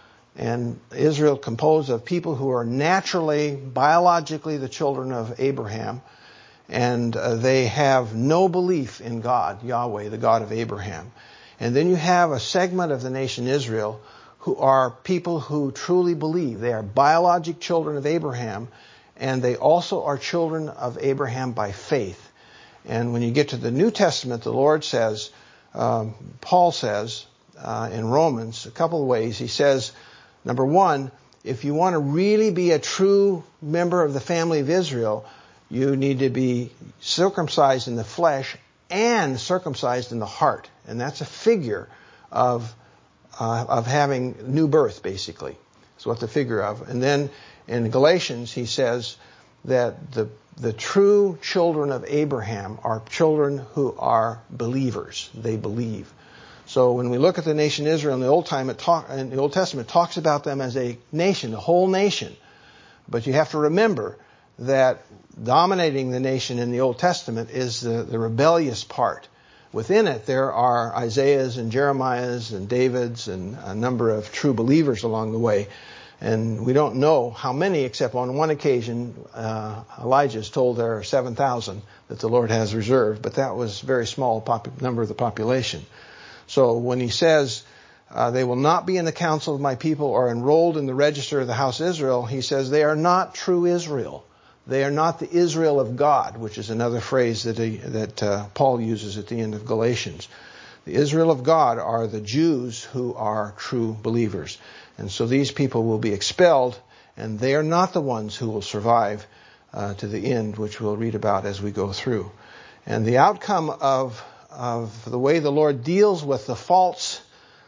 And Israel composed of people who are naturally, biologically the children of Abraham, and uh, they have no belief in God, Yahweh, the God of Abraham. And then you have a segment of the nation Israel who are people who truly believe. They are biologic children of Abraham, and they also are children of Abraham by faith. And when you get to the New Testament, the Lord says, um, Paul says uh, in Romans, a couple of ways. He says, number one, if you want to really be a true member of the family of Israel, you need to be circumcised in the flesh and circumcised in the heart. And that's a figure of uh, of having new birth, basically. That's what the figure of. And then in Galatians, he says that the the true children of Abraham are children who are believers. They believe. So when we look at the nation Israel in the Old Time, it talk, in the Old Testament, it talks about them as a nation, a whole nation. But you have to remember that dominating the nation in the Old Testament is the, the rebellious part. Within it, there are Isaiahs and Jeremiahs and Davids and a number of true believers along the way. And we don't know how many, except on one occasion, uh, Elijah is told there are seven thousand that the Lord has reserved, but that was a very small pop- number of the population. So when he says, uh, they will not be in the council of my people or enrolled in the register of the house of Israel, he says they are not true Israel. They are not the Israel of God, which is another phrase that he, that uh, Paul uses at the end of Galatians. The Israel of God are the Jews who are true believers. And so these people will be expelled, and they are not the ones who will survive uh, to the end, which we'll read about as we go through. And the outcome of of the way the Lord deals with the false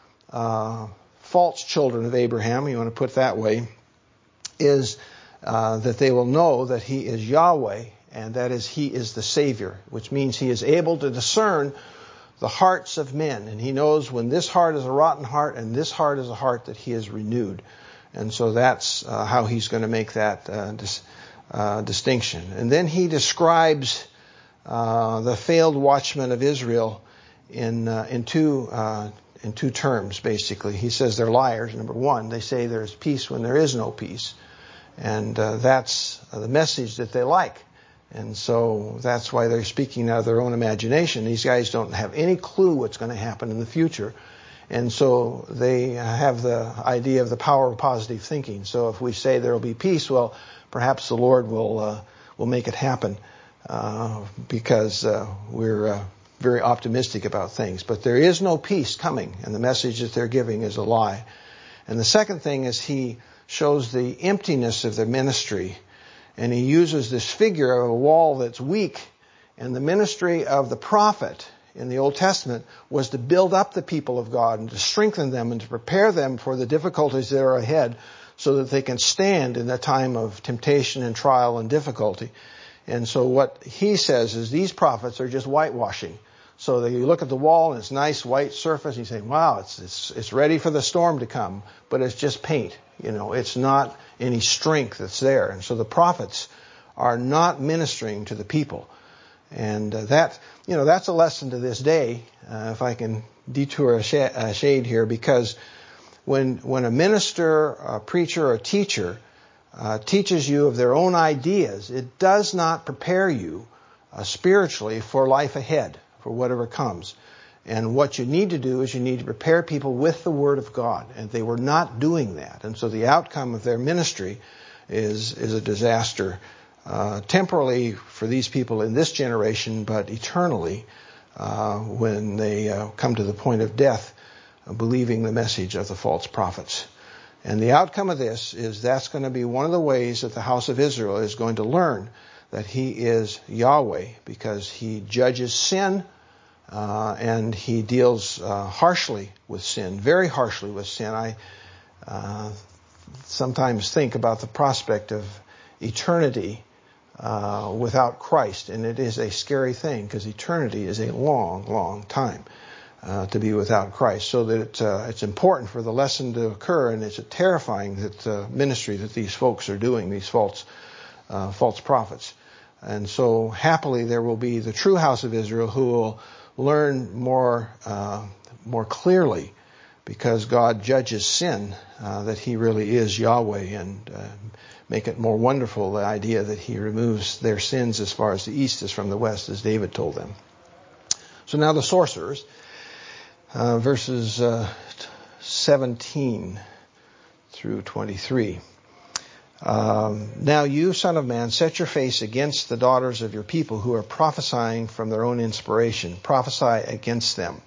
uh, false children of Abraham, you want to put it that way, is uh, that they will know that He is Yahweh, and that is He is the Savior, which means He is able to discern the hearts of men. And He knows when this heart is a rotten heart and this heart is a heart that He has renewed. And so that's uh, how He's going to make that uh, dis- uh, distinction. And then He describes uh, the failed watchmen of Israel in uh, in two uh, in two terms, basically. He says they're liars. Number one, they say there's peace when there is no peace. And uh, that's the message that they like. And so that's why they're speaking out of their own imagination. These guys don't have any clue what's going to happen in the future. And so they have the idea of the power of positive thinking. So if we say there will be peace, well, perhaps the Lord will uh, will make it happen uh, because uh, we're uh, very optimistic about things. But there is no peace coming, and the message that they're giving is a lie. And the second thing is He shows the emptiness of their ministry. And He uses this figure of a wall that's weak. And the ministry of the prophet in the Old Testament was to build up the people of God and to strengthen them and to prepare them for the difficulties that are ahead so that they can stand in the time of temptation and trial and difficulty. And so what he says is these prophets are just whitewashing. So that you look at the wall and it's nice white surface and you say, wow, it's, it's, it's ready for the storm to come. But it's just paint. You know, it's not any strength that's there. And so the prophets are not ministering to the people. And uh, that, you know, that's a lesson to this day, uh, if I can detour a, sh- a shade here, because when when a minister, a preacher, or a teacher uh, teaches you of their own ideas, it does not prepare you uh, spiritually for life ahead, for whatever comes. And what you need to do is you need to prepare people with the Word of God. And they were not doing that. And so the outcome of their ministry is, is a disaster. Uh, temporally for these people in this generation, but eternally uh, when they uh, come to the point of death, uh, believing the message of the false prophets. And the outcome of this is that's going to be one of the ways that the house of Israel is going to learn that He is Yahweh, because He judges sin uh, and He deals uh, harshly with sin, very harshly with sin. I uh, sometimes think about the prospect of eternity Uh, without Christ, and it is a scary thing, because eternity is a long, long time uh, to be without Christ. So that it, uh, it's important for the lesson to occur, and it's a terrifying that uh, ministry that these folks are doing, these false uh, false prophets. And so happily there will be the true house of Israel who will learn more uh, more clearly, because God judges sin, uh, that He really is Yahweh, and uh, make it more wonderful, the idea that He removes their sins as far as the east is from the west, as David told them. So now the sorcerers, uh, verses uh, seventeen through twenty-three. Um, now you, son of man, set your face against the daughters of your people who are prophesying from their own inspiration. Prophesy against them.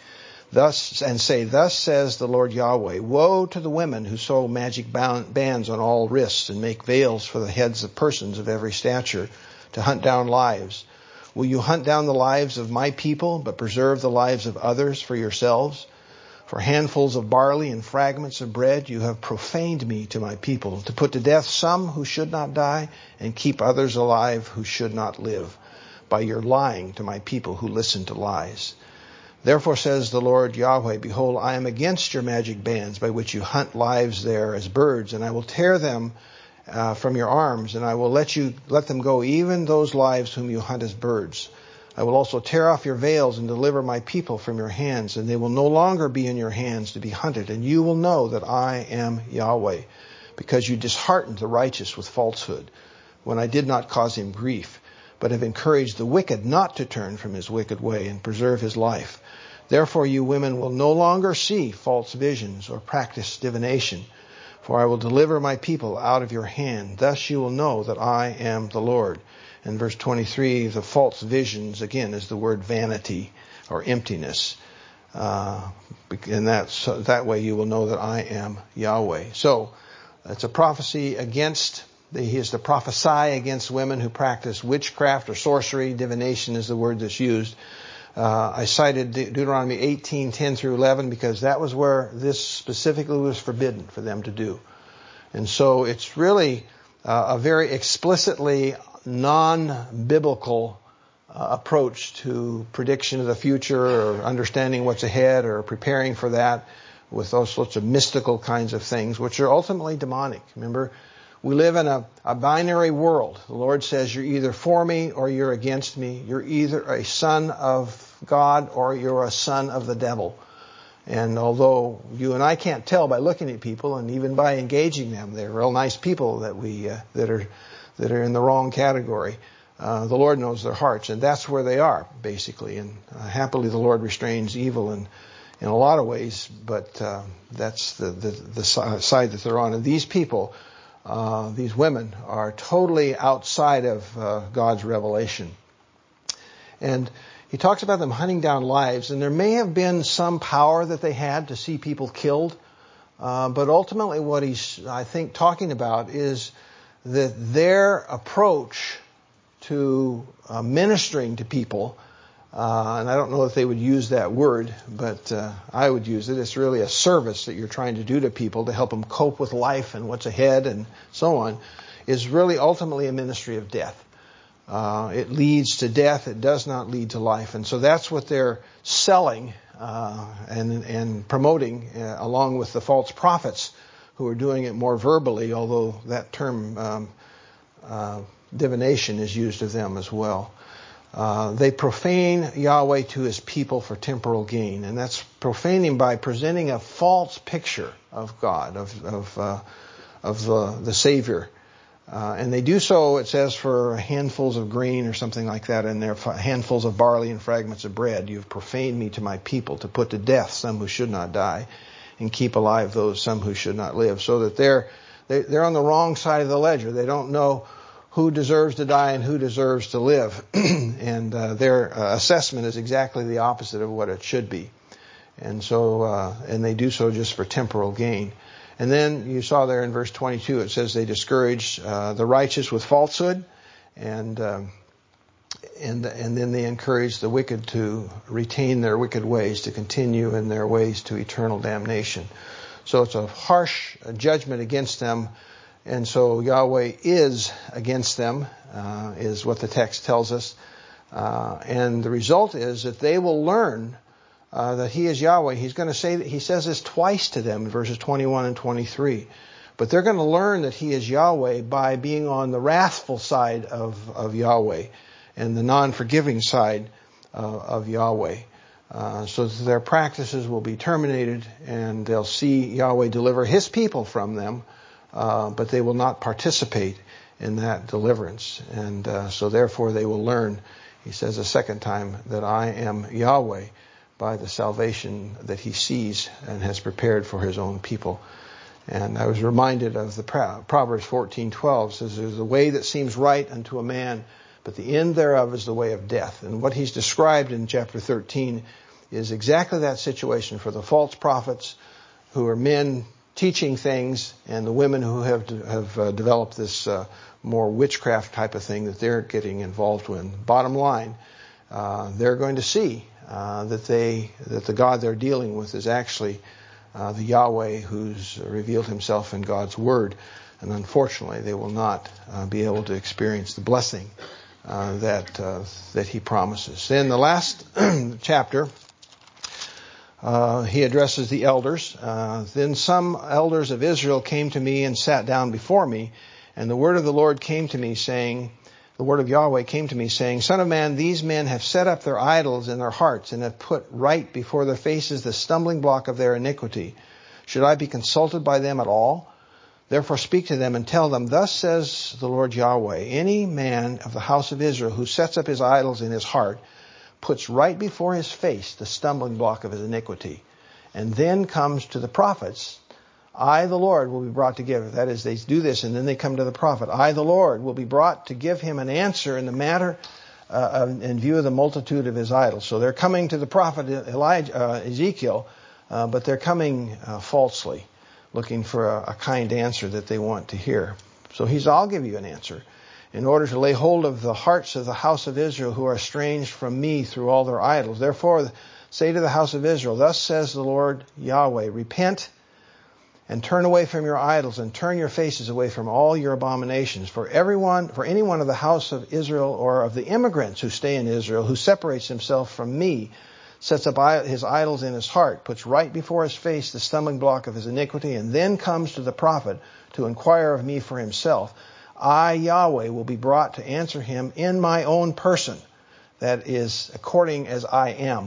Thus, and say, thus says the Lord Yahweh, woe to the women who sew magic bands on all wrists and make veils for the heads of persons of every stature to hunt down lives. Will you hunt down the lives of my people, but preserve the lives of others for yourselves? For handfuls of barley and fragments of bread you have profaned me to my people, to put to death some who should not die and keep others alive who should not live, by your lying to my people who listen to lies. Therefore says the Lord Yahweh, behold, I am against your magic bands by which you hunt lives there as birds, and I will tear them uh, from your arms, and I will let you let them go, even those lives whom you hunt as birds. I will also tear off your veils and deliver my people from your hands, and they will no longer be in your hands to be hunted, and you will know that I am Yahweh, because you disheartened the righteous with falsehood, when I did not cause him grief, but have encouraged the wicked not to turn from his wicked way and preserve his life. Therefore you women will no longer see false visions or practice divination, for I will deliver my people out of your hand. Thus you will know that I am the Lord. In verse twenty-three, the false visions, again, is the word vanity or emptiness. Uh, and that's, that way you will know that I am Yahweh. So it's a prophecy against, he is to prophesy against women who practice witchcraft or sorcery. Divination is the word that's used. Uh, I cited De- Deuteronomy eighteen, ten through eleven, because that was where this specifically was forbidden for them to do. And so it's really uh, a very explicitly non-biblical uh, approach to prediction of the future, or understanding what's ahead, or preparing for that with those sorts of mystical kinds of things, which are ultimately demonic. Remember, we live in a, a binary world. The Lord says you're either for me or you're against me. You're either a son of God or you're a son of the devil. And although you and I can't tell by looking at people and even by engaging them, they're real nice people that we uh, that are that are in the wrong category. Uh, the Lord knows their hearts, and that's where they are, basically. And uh, happily, the Lord restrains evil in in a lot of ways, but uh, that's the, the the side that they're on. And these people, uh, these women, are totally outside of uh, God's revelation. And he talks about them hunting down lives, and there may have been some power that they had to see people killed, uh, but ultimately what he's, I think, talking about is that their approach to uh, ministering to people, uh, and I don't know if they would use that word, but uh, I would use it. It's really a service that you're trying to do to people to help them cope with life and what's ahead and so on, is really ultimately a ministry of death. Uh, it leads to death. It does not lead to life. And so that's what they're selling uh, and, and promoting, uh, along with the false prophets who are doing it more verbally, although that term um, uh, divination is used of them as well. Uh, they profane Yahweh to his people for temporal gain, and that's profaning by presenting a false picture of God, of of, uh, of the, the Savior. Uh, and they do so, it says, for handfuls of grain or something like that, and there handfuls of barley and fragments of bread. You have profaned me to my people, to put to death some who should not die, and keep alive those some who should not live. So that they're they, they're on the wrong side of the ledger. They don't know who deserves to die and who deserves to live, and uh, their uh, assessment is exactly the opposite of what it should be. And so, uh, and they do so just for temporal gain. And then you saw there in verse twenty-two, it says they discourage uh, the righteous with falsehood, and um, and and then they encourage the wicked to retain their wicked ways, to continue in their ways to eternal damnation. So it's a harsh judgment against them, and so Yahweh is against them, uh, is what the text tells us. Uh, and the result is that they will learn Uh, that he is Yahweh. He's going to say that he says this twice to them in verses twenty-one and twenty-three. But they're going to learn that he is Yahweh by being on the wrathful side of, of Yahweh and the non-forgiving side uh, of Yahweh. Uh, so that their practices will be terminated and they'll see Yahweh deliver his people from them, uh, but they will not participate in that deliverance. And uh, so therefore they will learn, he says a second time, that I am Yahweh, by the salvation that he sees and has prepared for his own people. And I was reminded of the Proverbs fourteen twelve, says, there's a way that seems right unto a man, but the end thereof is the way of death. And what he's described in chapter thirteen is exactly that situation for the false prophets, who are men teaching things, and the women who have have uh, developed this uh, more witchcraft type of thing that they're getting involved with. Bottom line, uh, they're going to see Uh, that they that the God they're dealing with is actually uh, the Yahweh who's revealed himself in God's Word, and unfortunately they will not uh, be able to experience the blessing uh, that uh, that he promises. In the last chapter, uh, he addresses the elders. Uh, then some elders of Israel came to me and sat down before me, and the word of the Lord came to me, saying, The word of Yahweh came to me, saying, Son of man, these men have set up their idols in their hearts and have put right before their faces the stumbling block of their iniquity. Should I be consulted by them at all? Therefore speak to them and tell them, Thus says the Lord Yahweh, any man of the house of Israel who sets up his idols in his heart puts right before his face the stumbling block of his iniquity, and then comes to the prophets, I, the Lord, will be brought to give. That is, they do this and then they come to the prophet. I, the Lord, will be brought to give him an answer in the matter uh, in view of the multitude of his idols. So they're coming to the prophet Elijah, uh, Ezekiel, uh, but they're coming uh, falsely, looking for a, a kind answer that they want to hear. So he's, I'll give you an answer in order to lay hold of the hearts of the house of Israel who are estranged from me through all their idols. Therefore, say to the house of Israel, Thus says the Lord Yahweh, Repent and turn away from your idols, and turn your faces away from all your abominations. For everyone, for anyone of the house of Israel, or of the immigrants who stay in Israel, who separates himself from me, sets up his idols in his heart, puts right before his face the stumbling block of his iniquity, and then comes to the prophet to inquire of me for himself, I, Yahweh, will be brought to answer him in my own person, that is, according as I am.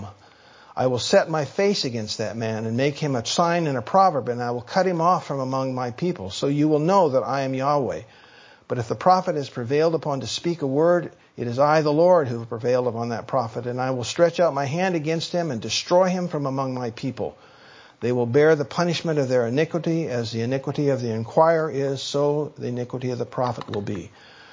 I will set my face against that man and make him a sign and a proverb, and I will cut him off from among my people. So you will know that I am Yahweh. But if the prophet is prevailed upon to speak a word, it is I, the Lord, who have prevailed upon that prophet, and I will stretch out my hand against him and destroy him from among my people. They will bear the punishment of their iniquity, as the iniquity of the inquirer is, so the iniquity of the prophet will be.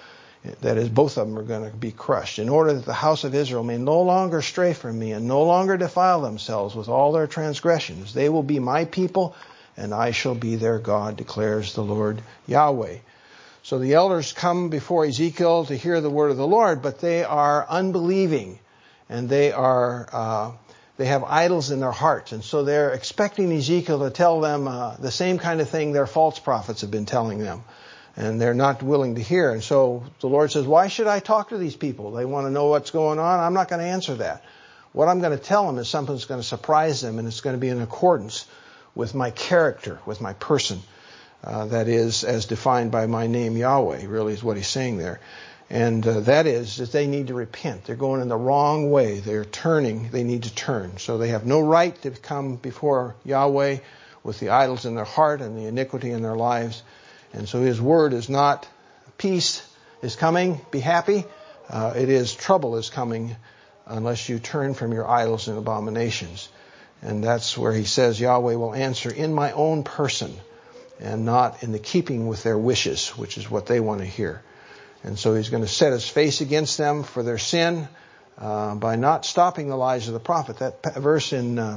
That is, both of them are going to be crushed, in order that the house of Israel may no longer stray from me and no longer defile themselves with all their transgressions. They will be my people, and I shall be their God, declares the Lord Yahweh. So the elders come before Ezekiel to hear the word of the Lord, but they are unbelieving, and they are uh, they have idols in their hearts, and so they're expecting Ezekiel to tell them uh, the same kind of thing their false prophets have been telling them. And they're not willing to hear. And so the Lord says, why should I talk to these people? They want to know what's going on. I'm not going to answer that. What I'm going to tell them is something that's going to surprise them, and it's going to be in accordance with my character, with my person. Uh, that is, as defined by my name Yahweh, really is what he's saying there. And uh, that is that they need to repent. They're going in the wrong way. They're turning. They need to turn. So they have no right to come before Yahweh with the idols in their heart and the iniquity in their lives. And so His word is not peace is coming, be happy. Uh, it is trouble is coming unless you turn from your idols and abominations. And that's where He says Yahweh will answer in my own person and not in the keeping with their wishes, which is what they want to hear. And so He's going to set His face against them for their sin uh, by not stopping the lies of the prophet. That verse in uh,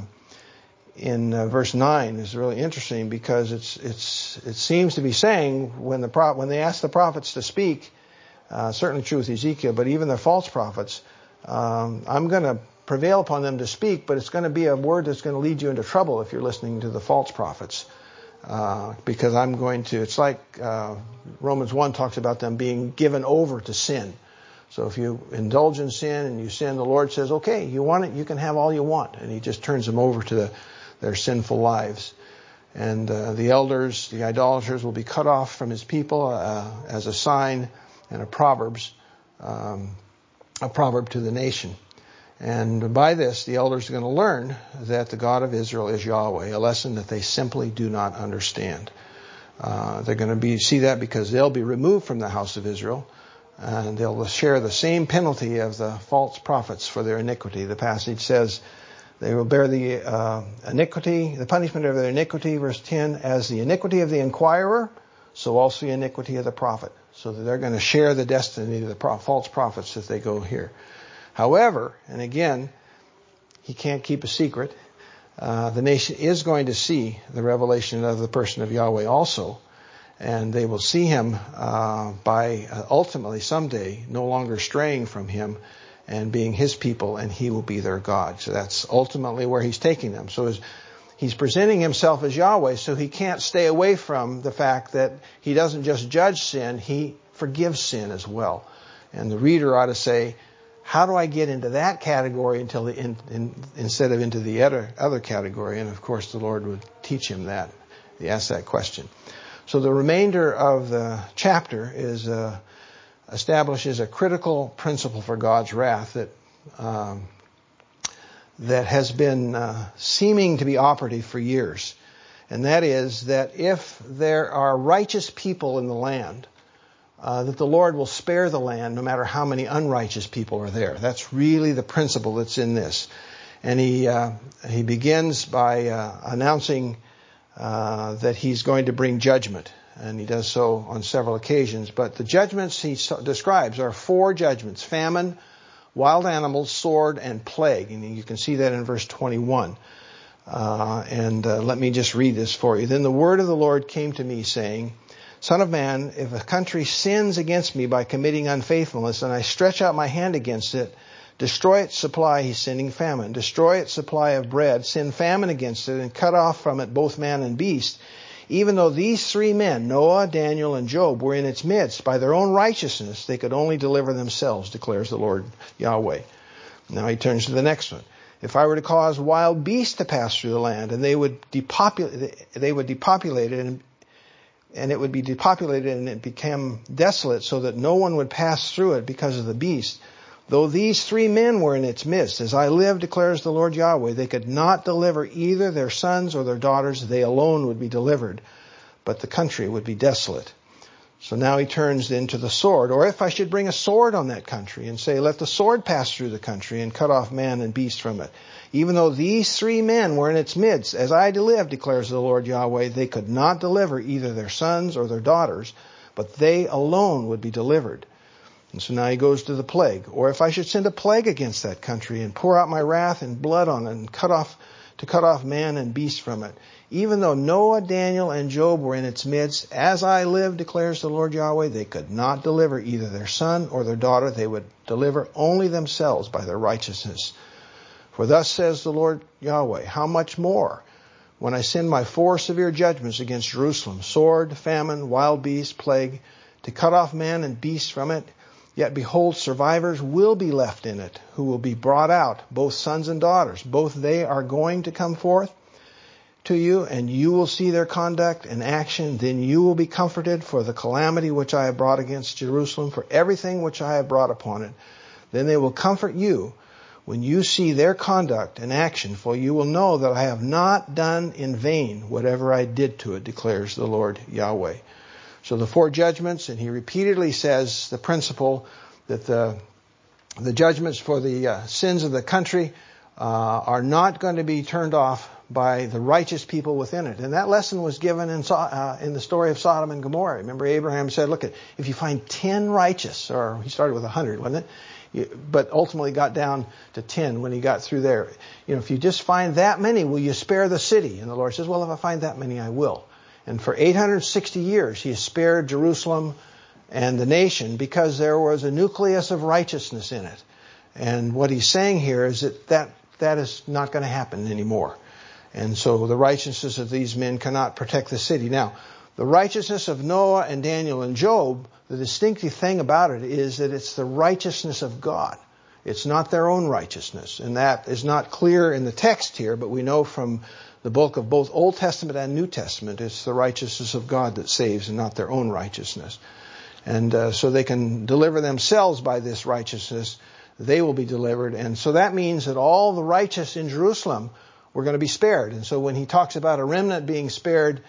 in uh, verse nine is really interesting because it's it's it seems to be saying when the pro- when they ask the prophets to speak, uh, certainly true with Ezekiel, but even the false prophets, um, I'm going to prevail upon them to speak, but it's going to be a word that's going to lead you into trouble if you're listening to the false prophets. Uh, because I'm going to, it's like uh, Romans one talks about them being given over to sin. So if you indulge in sin and you sin, the Lord says, okay, you want it, you can have all you want. And He just turns them over to the, their sinful lives. And uh, the elders, the idolaters will be cut off from His people uh, as a sign and a proverbs, um, a proverb to the nation. And by this, the elders are going to learn that the God of Israel is Yahweh, a lesson that they simply do not understand. Uh, they're going to be see that because they'll be removed from the house of Israel, and they'll share the same penalty of the false prophets for their iniquity. The passage says they will bear the uh, iniquity, the punishment of their iniquity, verse ten, as the iniquity of the inquirer, so also the iniquity of the prophet. So that they're going to share the destiny of the pro- false prophets as they go here. However, and again, He can't keep a secret, uh, the nation is going to see the revelation of the person of Yahweh also, and they will see Him uh, by uh, ultimately someday no longer straying from Him and being His people, and He will be their God. So that's ultimately where He's taking them. So as He's presenting Himself as Yahweh, so He can't stay away from the fact that He doesn't just judge sin, He forgives sin as well. And the reader ought to say, how do I get into that category until the, in, in, instead of into the other, other category? And of course, the Lord would teach him that. He asked that question. So the remainder of the chapter is uh, establishes a critical principle for God's wrath that um, that has been uh, seeming to be operative for years, and that is that if there are righteous people in the land, Uh, that the Lord will spare the land no matter how many unrighteous people are there. That's really the principle that's in this. And he uh, he begins by uh, announcing uh, that He's going to bring judgment. And He does so on several occasions. But the judgments He so- describes are four judgments: famine, wild animals, sword, and plague. And you can see that in verse twenty-one. Uh, and uh, let me just read this for you. Then the word of the Lord came to me, saying, Son of man, if a country sins against me by committing unfaithfulness, and I stretch out my hand against it, destroy its supply, he's sending famine, destroy its supply of bread, send famine against it, and cut off from it both man and beast, even though these three men, Noah, Daniel, and Job, were in its midst, by their own righteousness, they could only deliver themselves, declares the Lord Yahweh. Now He turns to the next one. If I were to cause wild beasts to pass through the land, and they would depopulate, they would depopulate it, and and it would be depopulated and it became desolate so that no one would pass through it because of the beast. Though these three men were in its midst, as I live, declares the Lord Yahweh, they could not deliver either their sons or their daughters. They alone would be delivered, but the country would be desolate. So now He turns then to the sword. Or if I should bring a sword on that country and say, let the sword pass through the country and cut off man and beast from it. Even though these three men were in its midst, as I live, declares the Lord Yahweh, they could not deliver either their sons or their daughters, but they alone would be delivered. And so now He goes to the plague. Or if I should send a plague against that country and pour out my wrath and blood on it and cut off, to cut off man and beast from it. Even though Noah, Daniel, and Job were in its midst, as I live, declares the Lord Yahweh, they could not deliver either their son or their daughter. They would deliver only themselves by their righteousness. For thus says the Lord Yahweh, how much more when I send my four severe judgments against Jerusalem, sword, famine, wild beast, plague, to cut off man and beast from it. Yet behold, survivors will be left in it, who will be brought out, both sons and daughters. Both they are going to come forth to you, and you will see their conduct and action. Then you will be comforted for the calamity which I have brought against Jerusalem, for everything which I have brought upon it. Then they will comfort you when you see their conduct and action, for you will know that I have not done in vain whatever I did to it, declares the Lord Yahweh. So the four judgments, and he repeatedly says the principle that the the judgments for the uh, sins of the country uh, are not going to be turned off by the righteous people within it. And that lesson was given in, uh, in the story of Sodom and Gomorrah. Remember, Abraham said, look, if you find ten righteous, or he started with a hundred, wasn't it? But ultimately got down to ten when he got through there. You know, if you just find that many, will you spare the city? And the Lord says, well, if I find that many, I will. And for eight hundred sixty years, he has spared Jerusalem and the nation because there was a nucleus of righteousness in it. And what he's saying here is that that, that is not going to happen anymore. And so the righteousness of these men cannot protect the city. Now, the righteousness of Noah and Daniel and Job, the distinctive thing about it is that it's the righteousness of God. It's not their own righteousness. And that is not clear in the text here, but we know from the book of both Old Testament and New Testament, it's the righteousness of God that saves and not their own righteousness. And uh, so they can deliver themselves by this righteousness. They will be delivered. And so that means that all the righteous in Jerusalem were going to be spared. And so when he talks about a remnant being spared,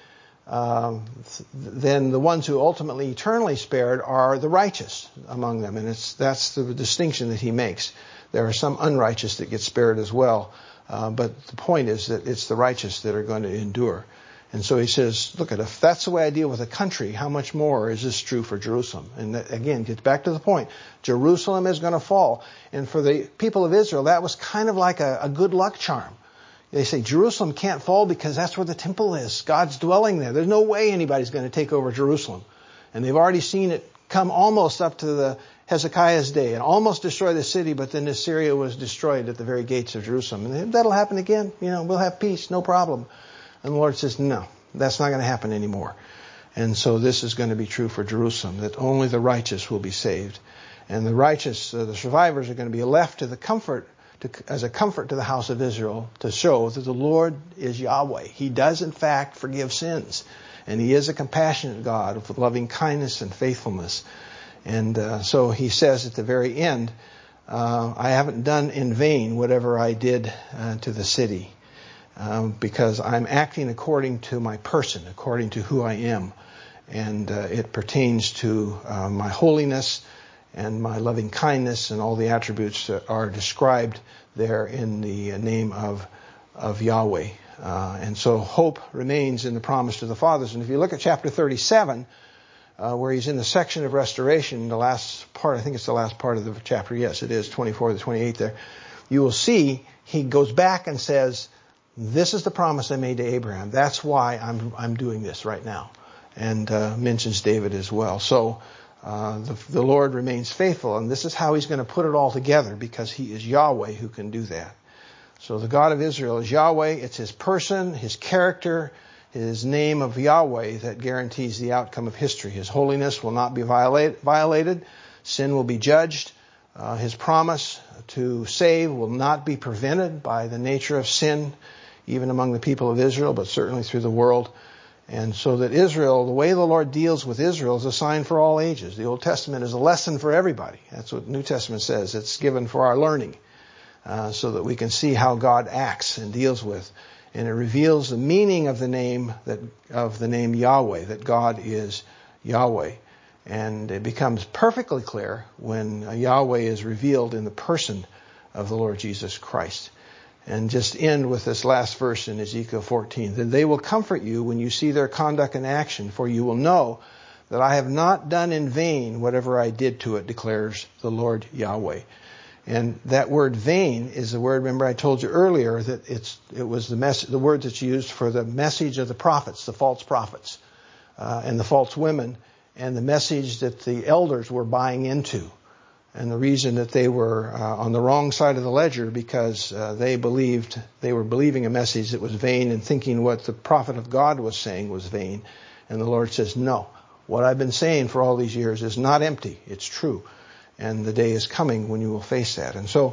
um, then the ones who ultimately eternally spared are the righteous among them. And it's that's the distinction that he makes. There are some unrighteous that get spared as well. Uh, but the point is that it's the righteous that are going to endure. And so he says, look, if that's the way I deal with a country, how much more is this true for Jerusalem? And that, again, gets back to the point. Jerusalem is going to fall. And for the people of Israel, that was kind of like a, a good luck charm. They say Jerusalem can't fall because that's where the temple is. God's dwelling there. There's no way anybody's going to take over Jerusalem. And they've already seen it come almost up to the Hezekiah's day and almost destroy the city, but then Assyria was destroyed at the very gates of Jerusalem. And that'll happen again. You know, we'll have peace, no problem. And the Lord says, no, that's not going to happen anymore. And so this is going to be true for Jerusalem, that only the righteous will be saved. And the righteous, uh, the survivors, are going to be left to the comfort, to, as a comfort to the house of Israel, to show that the Lord is Yahweh. He does, in fact, forgive sins. And He is a compassionate God with loving kindness and faithfulness. And uh, so He says at the very end, uh, I haven't done in vain whatever I did uh, to the city. Um, because I'm acting according to my person, according to who I am. And uh, it pertains to uh, my holiness and my loving kindness and all the attributes that are described there in the name of, of Yahweh. Uh, and so hope remains in the promise to the fathers. And if you look at chapter thirty-seven, uh, where he's in the section of restoration, the last part, I think it's the last part of the chapter, yes, it is, twenty-four to twenty-eight there, you will see he goes back and says, this is the promise I made to Abraham. That's why I'm I'm doing this right now. And uh, mentions David as well. So uh, the, the Lord remains faithful. And this is how He's going to put it all together, because He is Yahweh who can do that. So the God of Israel is Yahweh. It's His person, His character, His name of Yahweh that guarantees the outcome of history. His holiness will not be violate, violated. Sin will be judged. Uh, his promise to save will not be prevented by the nature of sin, even among the people of Israel, but certainly through the world. And so that Israel, the way the Lord deals with Israel, is a sign for all ages. The Old Testament is a lesson for everybody. That's what the New Testament says. It's given for our learning, uh, so that we can see how God acts and deals with. And it reveals the meaning of the name that of the name Yahweh, that God is Yahweh. And it becomes perfectly clear when Yahweh is revealed in the person of the Lord Jesus Christ. And just end with this last verse in Ezekiel fourteen. Then they will comfort you when you see their conduct and action, for you will know that I have not done in vain whatever I did to it, declares the Lord Yahweh. And that word vain is the word, remember I told you earlier that it's it was the mess, the word that's used for the message of the prophets, the false prophets, uh, and the false women, and the message that the elders were buying into. And the reason that they were uh, on the wrong side of the ledger, because uh, they believed, they were believing a message that was vain and thinking what the prophet of God was saying was vain. And the Lord says, no, what I've been saying for all these years is not empty. It's true. And the day is coming when you will face that. And so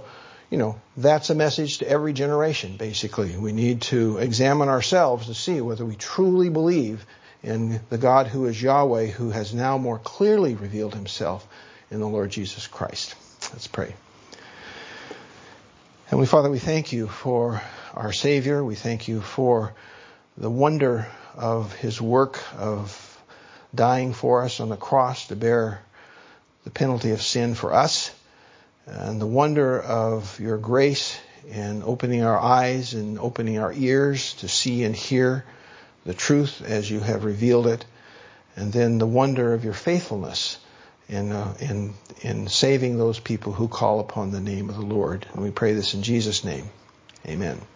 you know, that's a message to every generation, basically. We need to examine ourselves to see whether we truly believe in the God who is Yahweh, who has now more clearly revealed himself in the Lord Jesus Christ. Let's pray. Heavenly Father, we thank you for our Savior. We thank you for the wonder of his work of dying for us on the cross to bear the penalty of sin for us, and the wonder of your grace in opening our eyes and opening our ears to see and hear the truth as you have revealed it, and then the wonder of your faithfulness in uh, in in saving those people who call upon the name of the Lord. And we pray this in Jesus' name. Amen.